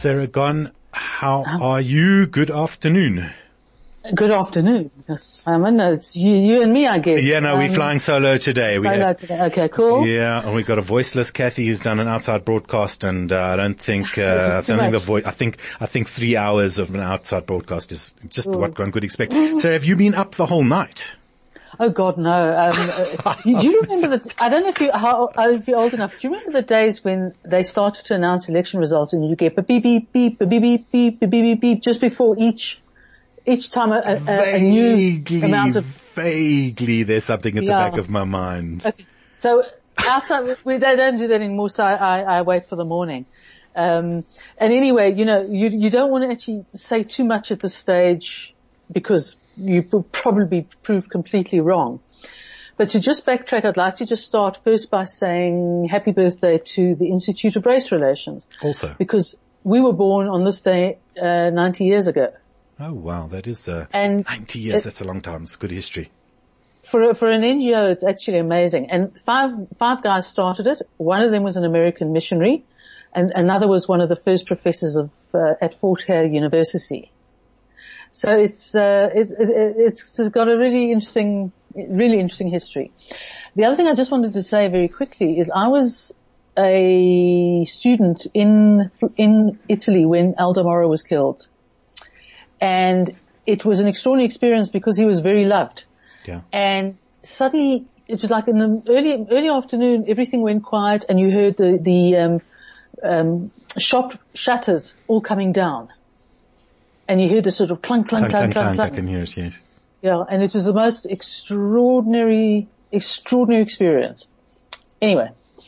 Sarah Gon, how are you? Good afternoon. Good afternoon, Simon. No, it's you and me, I guess. Yeah, no, we're flying solo today. Today. Okay, cool. Yeah, and we've got a voiceless Kathy who's done an outside broadcast, and I don't think I think 3 hours of an outside broadcast is just what one could expect. Sarah, have you been up the whole night? Oh God, no. Do you remember I don't know if you're old enough. Do you remember the days when they started to announce election results and you get beep, beep, beep, beep, beep, beep, beep, beep, beep, just before each time a new amount of... Vaguely, there's something at the back of my mind. Okay. So outside, they don't do that anymore, so I wait for the morning. And anyway, you don't want to actually say too much at this stage because you will probably prove completely wrong. But to just backtrack, I'd like to just start first by saying happy birthday to the Institute of Race Relations. Also. Because we were born on this day 90 years ago. Oh wow, that is 90 years. That's a long time. It's good history. For an NGO, it's actually amazing. And five guys started it. One of them was an American missionary, and another was one of the first professors at Fort Hare University. So it's got a really interesting history. The other thing I just wanted to say very quickly is I was a student in Italy when Aldo Moro was killed. And it was an extraordinary experience because he was very loved. Yeah. And suddenly, it was like in the early afternoon, everything went quiet and you heard the shop shutters all coming down. And you heard the sort of clunk, clunk, clunk, clunk, clunk. I can hear it, yes. Yeah, and it was the most extraordinary experience. Anyway,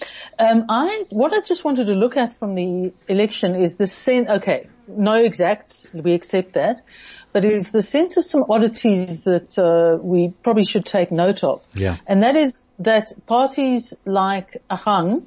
what I just wanted to look at from the election is the sense, okay, no exacts, we accept that, but it is the sense of some oddities that we probably should take note of. Yeah. And that is that parties like Ahang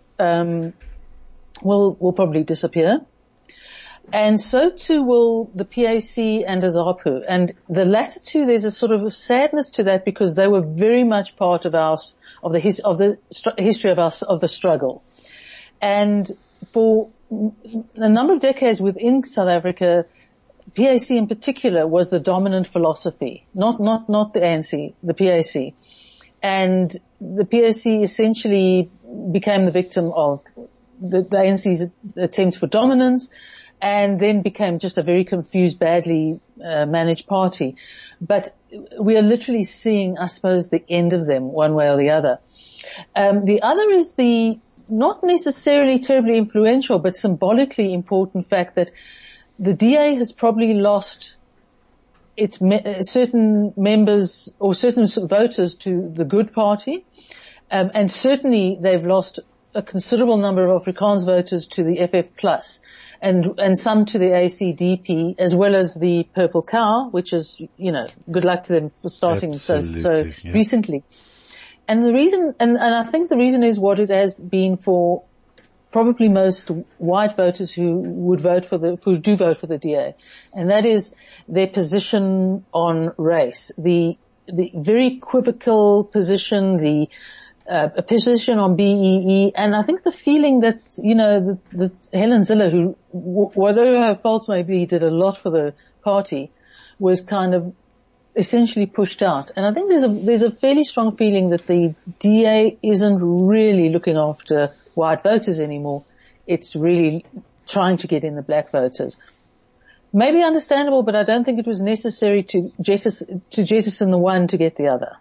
will probably disappear. And so too will the PAC and ZAPU. And the latter two, there's a sort of sadness to that because they were very much part of the history of the struggle. And for a number of decades within South Africa, PAC in particular was the dominant philosophy, not the ANC, the PAC. And the PAC essentially became the victim of the ANC's attempt for dominance, and then became just a very confused, badly managed party. But we are literally seeing, I suppose, the end of them one way or the other. The other is the not necessarily terribly influential, but symbolically important fact that the DA has probably lost its certain members or certain voters to the Good Party, and certainly they've lost a considerable number of Afrikaans voters to the FF Plus. And some to the ACDP, as well as the Purple Cow, which is, good luck to them for starting so recently. And the reason, and I think the reason is what it has been for probably most white voters who do vote for the DA. And that is their position on race. The very equivocal position, a position on BEE, and I think the feeling that, that Helen Zille, who, whatever her faults may be, did a lot for the party, was kind of essentially pushed out. And I think there's a fairly strong feeling that the DA isn't really looking after white voters anymore. It's really trying to get in the black voters. Maybe understandable, but I don't think it was necessary to jettison the one to get the other.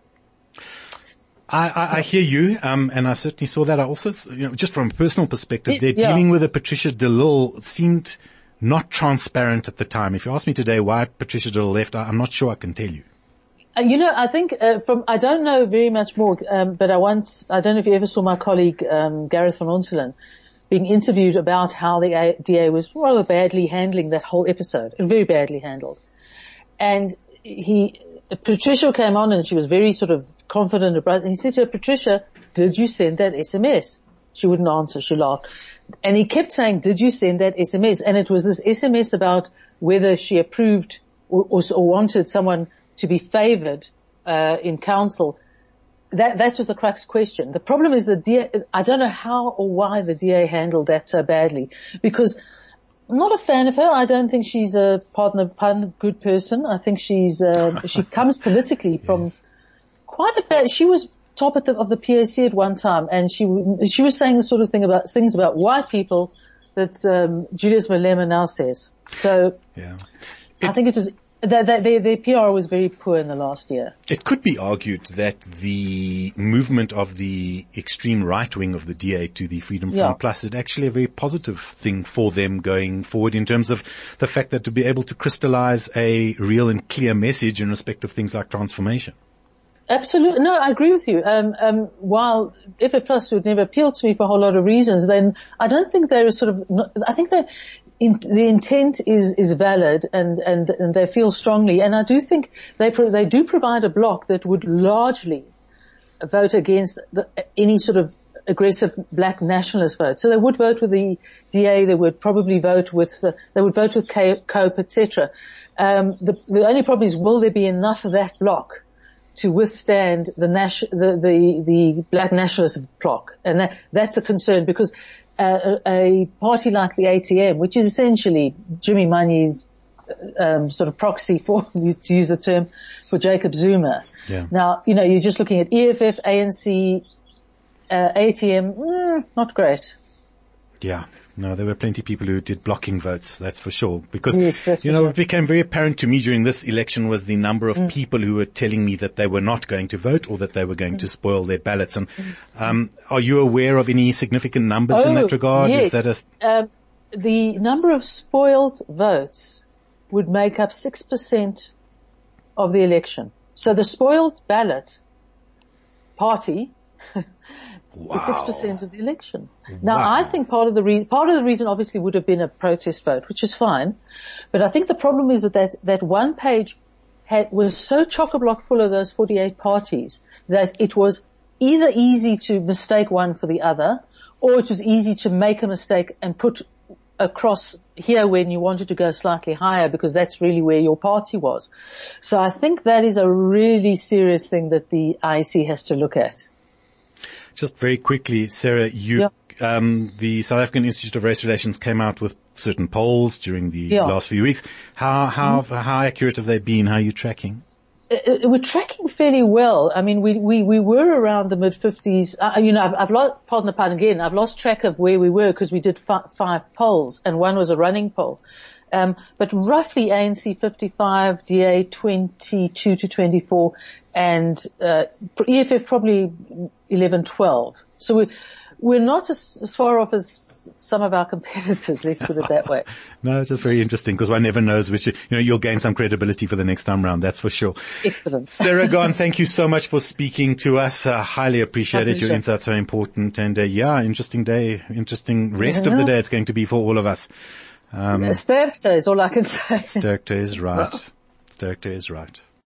I hear you, and I certainly saw that. I also, just from a personal perspective, dealing with a Patricia de Lille seemed not transparent at the time. If you ask me today why Patricia de Lille left, I'm not sure I can tell you. I think I don't know very much more, but I don't know if you ever saw my colleague Gareth van Onselen being interviewed about how the DA was rather badly handling that whole episode, very badly handled, and Patricia came on and she was very sort of confident about it. And he said to her, Patricia, did you send that SMS? She wouldn't answer. She laughed. And he kept saying, did you send that SMS? And it was this SMS about whether she approved or wanted someone to be favored in council. That was the crux question. The problem is the DA, I don't know how or why the DA handled that so badly, because I'm not a fan of her. I don't think she's a good person. I think she comes politically from quite a bit. She was top of the PAC at one time, and she was saying the sort of things about white people that Julius Malema now says. So I think their PR was very poor in the last year. It could be argued that the movement of the extreme right wing of the DA to the Freedom Front Plus is actually a very positive thing for them going forward in terms of the fact that to be able to crystallize a real and clear message in respect of things like transformation. Absolutely. No, I agree with you. While FA Plus would never appeal to me for a whole lot of reasons, then I don't think they're I think that the intent is valid and they feel strongly. And I do think they do provide a bloc that would largely vote against any sort of aggressive black nationalist vote. So they would vote with the DA, they would probably vote with COPE, etc. The only problem is, will there be enough of that bloc to withstand the black nationalist bloc? And that's a concern, because a party like the ATM, which is essentially Jimmy Manyi's sort of proxy for, to use the term, for Jacob Zuma. Yeah. Now, you're just looking at EFF, ANC, ATM, not great. Yeah. No, there were plenty of people who did blocking votes, that's for sure. Because, yes, what became very apparent to me during this election was the number of people who were telling me that they were not going to vote or that they were going to spoil their ballots. And, are you aware of any significant numbers in that regard? Yes. Is that the number of spoiled votes would make up 6% of the election. So the spoiled ballot party wow. is 6% of the election. Now, I think part of the reason obviously would have been a protest vote, which is fine. But I think the problem is that one page was so chock-a-block full of those 48 parties that it was either easy to mistake one for the other, or it was easy to make a mistake and put across here when you wanted to go slightly higher, because that's really where your party was. So I think that is a really serious thing that the IEC has to look at. Just very quickly, Sarah, the South African Institute of Race Relations came out with certain polls during the last few weeks. How accurate have they been? How are you tracking? We're tracking fairly well. I mean, we were around the mid-50s. I've lost, pardon the pun again, I've lost track of where we were because we did 5 polls and one was a running poll. But roughly ANC 55, DA 22 to 24, and EFF probably 11, 12. So we're not as far off as some of our competitors, let's put it that way. No, it's just very interesting because one never knows which, you'll gain some credibility for the next time round, that's for sure. Excellent. Sarah Gone, thank you so much for speaking to us. Highly appreciated. Your insights are important, and interesting day, interesting rest of the day it's going to be for all of us. Sterkte is all I can say. Sterkte is right. Sterkte is right.